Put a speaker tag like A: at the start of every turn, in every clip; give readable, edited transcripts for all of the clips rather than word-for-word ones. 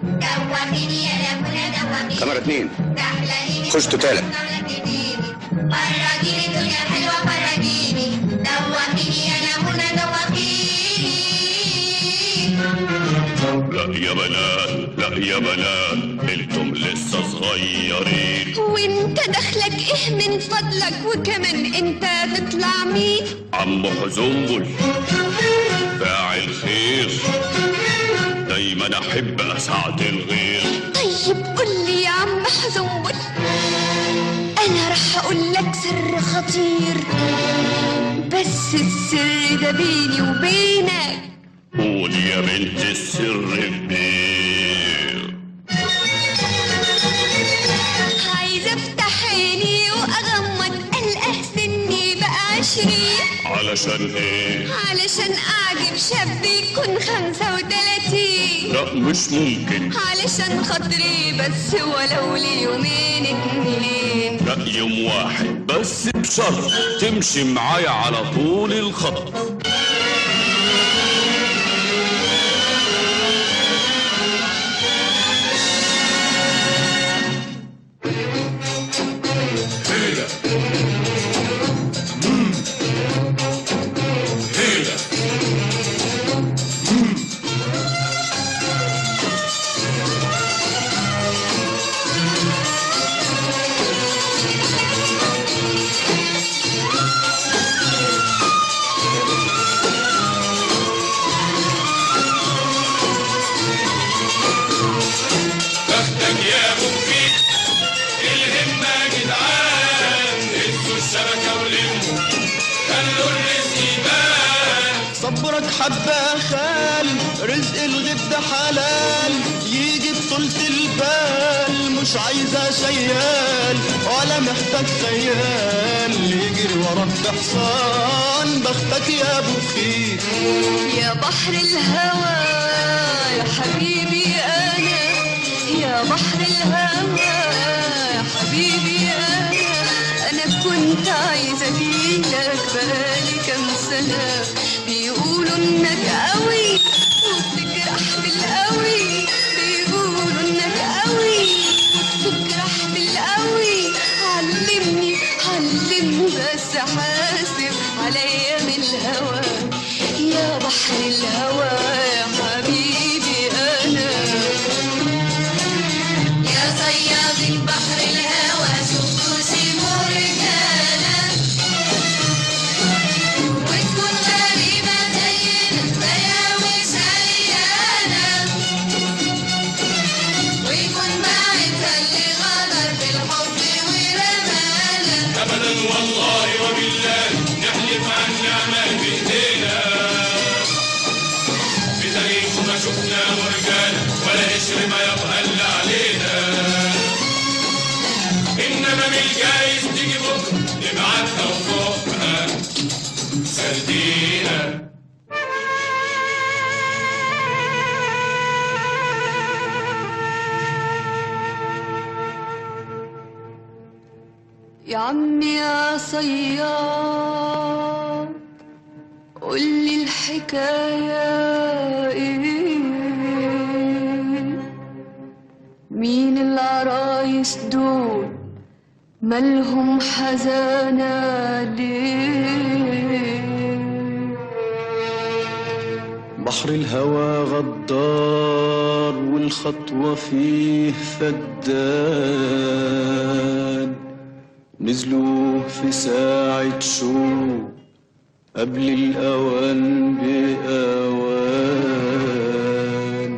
A: كاميرا 2 خش تتالق.
B: فرجيني الدنيا الحلوة فرجيني دوقيني يا منى دوقيني.
C: لا يا بنات لا يا بنات انتم لسه صغيرين.
B: وانت دخلك ايه من فضلك وكمان انت تطلع مين؟
C: عم حزنبل فاعل خير دايما احب اساعد الغير.
B: طيب قول لي يا عم حزنبل انا رح اقول لك سر خطير بس السر ده بيني وبينك.
C: قول يا بنت السر كبير.
B: عايزه افتح عيني واغمض القى سني بقى 20.
C: علشان ايه؟
B: علشان اعجب شاب يكون 35.
C: لا مش ممكن.
B: علشان خاطري بس ولو ليومين 2.
C: لا يوم واحد بس بشرط تمشي معايا على طول الخط.
D: صبرك حبة خال رزق الغيب ده حلال يجي بطولة البال مش عايزة شيال ولا محتاج خيال يجري وراك بحصان بختك يا ابو خير.
B: يا بحر الهوى يا حبيبي انا يا بحر الهوى يا حبيبي انا كنت عايزة اجيلك بقالي كام سنة. بيقولوا انك قوي وبتجرح بالقوي. بيقولوا انك قوي وبتجرح بالقوي. علمني بس حاسب عليا من الهوى يا بحر الهوى يا حبيبي انا. يا صياد بحر الهوى شوفوا سيبوا رجاله وتكون غريبه زينا زيها مش عيانه ويكون باعتها اللي غدر بالحب ورمانا.
C: ابدا والله وبالله نحلف عن نعمه بايدينا. في تاريخ ما شفنا مرجانا ولا قشر ما يبقى اللي علينا. انما من الجايز تيجي بكره نبعتها وفوقها سردينا.
B: يا عمي يا صياد قولي الحكاية ايه؟ مين العرايس دول مالهم حزانة ليه؟
D: بحر الهوى غدار والخطوة فيه فدان نزلوا في ساعة شوق قبل الأوان بأوان.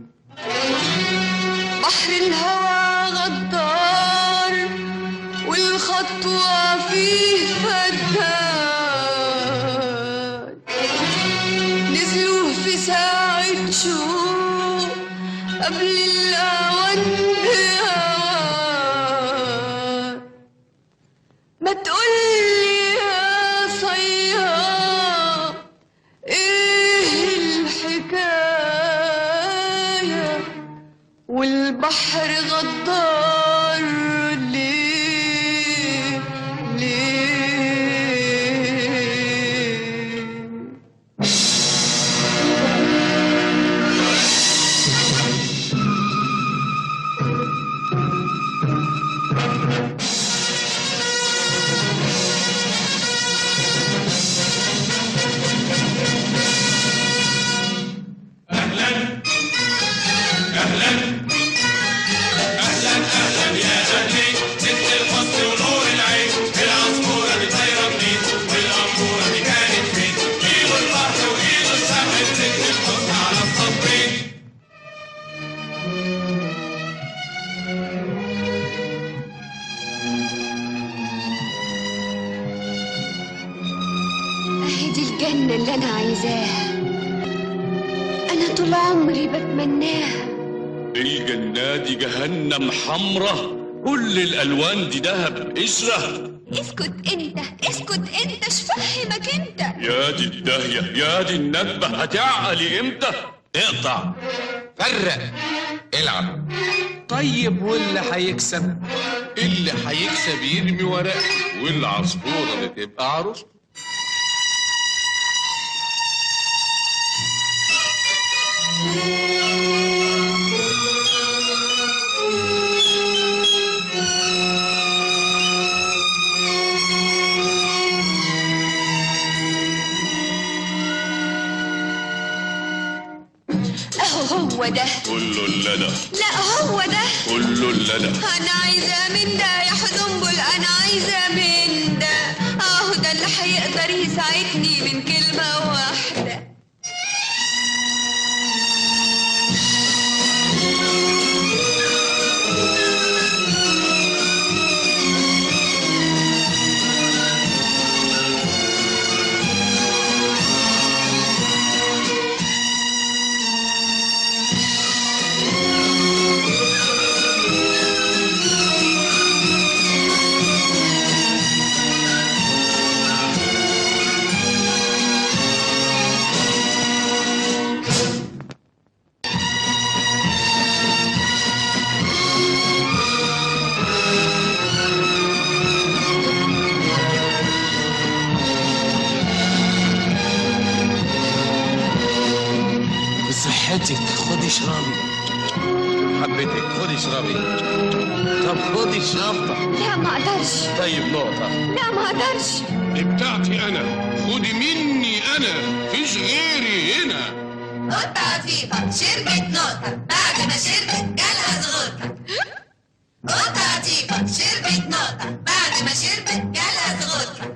B: بحر الهوى غدار والخطوة فيه فدان نزلوا في ساعة شوق قبل الأوان بأوان. ما تقولي يا صياد ايه الحكاية والبحر غدار ليه الجنة اللي أنا عايزاها، أنا طول عمري بتمناها.
C: الجنة دي جهنم حمرة، كل الألوان دي دهب قشرة.
B: اسكت انت، اسكت انت، شفهمك انت.
C: يا دي الداهية يا دي الندبة، هتعقلي امتى؟
E: اقطع، فرق، العب. طيب واللي هيكسب؟
C: اللي هيكسب يرمي ورق، والعصفورة اللي تبقى عروسته.
B: هو ده
C: كله اللي انا،
B: لا هو ده
C: كله اللي انا.
B: انا عايزه من ده يا حزنبل، انا عايزه من ده، اهو ده اللي هيقدر يساعدني من كلمه واحده.
E: صحتك خدي اشربي،
C: حبيتك خدي اشربي.
E: طب خدي الشفطة.
B: لا ما اقدرش.
C: طيب نقطة.
B: لا ما اقدرش.
C: دي بتاعتي أنا، خدي مني أنا، فيش غيري هنا.
B: قطة عفيفة شربت نقطة، بعد ما شربت جالها زغطة. قطة عفيفة شربت نقطة، بعد ما شربت جالها زغطة.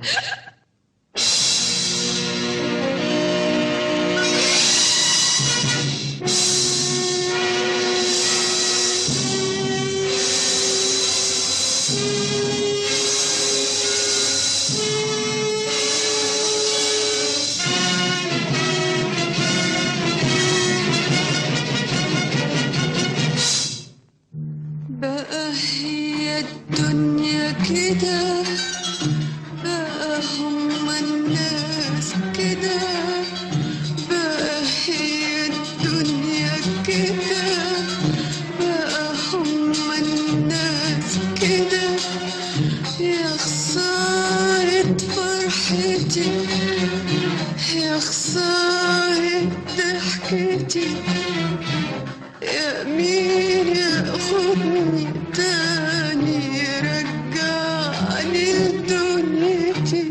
B: بقى هي الدنيا كده، بقى هم الناس كده، بقى هي الدنيا كده، بقى هم الناس كده. يا خسارة فرحتي، يا خسارة ضحكتي، يا مين ياخدني تاني يرجعني لدنيتي.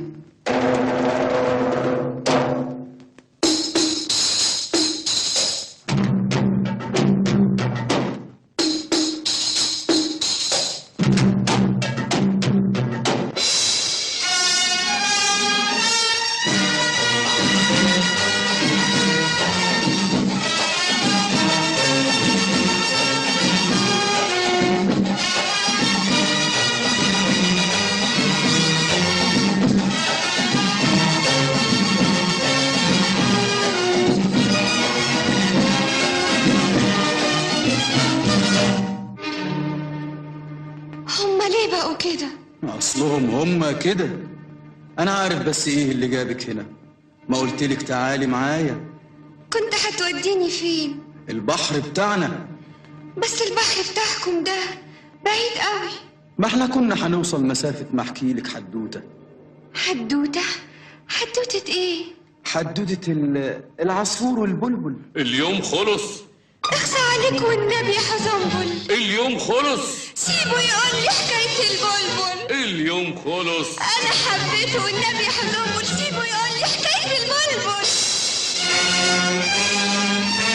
B: كده؟
D: اصلهم هما كده. انا عارف، بس ايه اللي جابك هنا؟ ما قلتلك تعالي معايا.
B: كنت هتوديني فين؟
D: البحر بتاعنا.
B: بس البحر بتاعكم ده بعيد قوي.
D: ما احنا كنا هنوصل مسافة ما احكيلك حدوتة.
B: حدوتة؟ حدوتة ايه؟
D: حدوتة العصفور والبلبل.
C: اليوم خلص.
B: اخسى عليك والنبي يا حزنبل.
C: اليوم خلص.
B: سيبه يقول لي حكاية البلبل.
C: اليوم خلص.
B: انا حبيته والنبي يا حزنبل، سيبه يقول لي حكاية البلبل.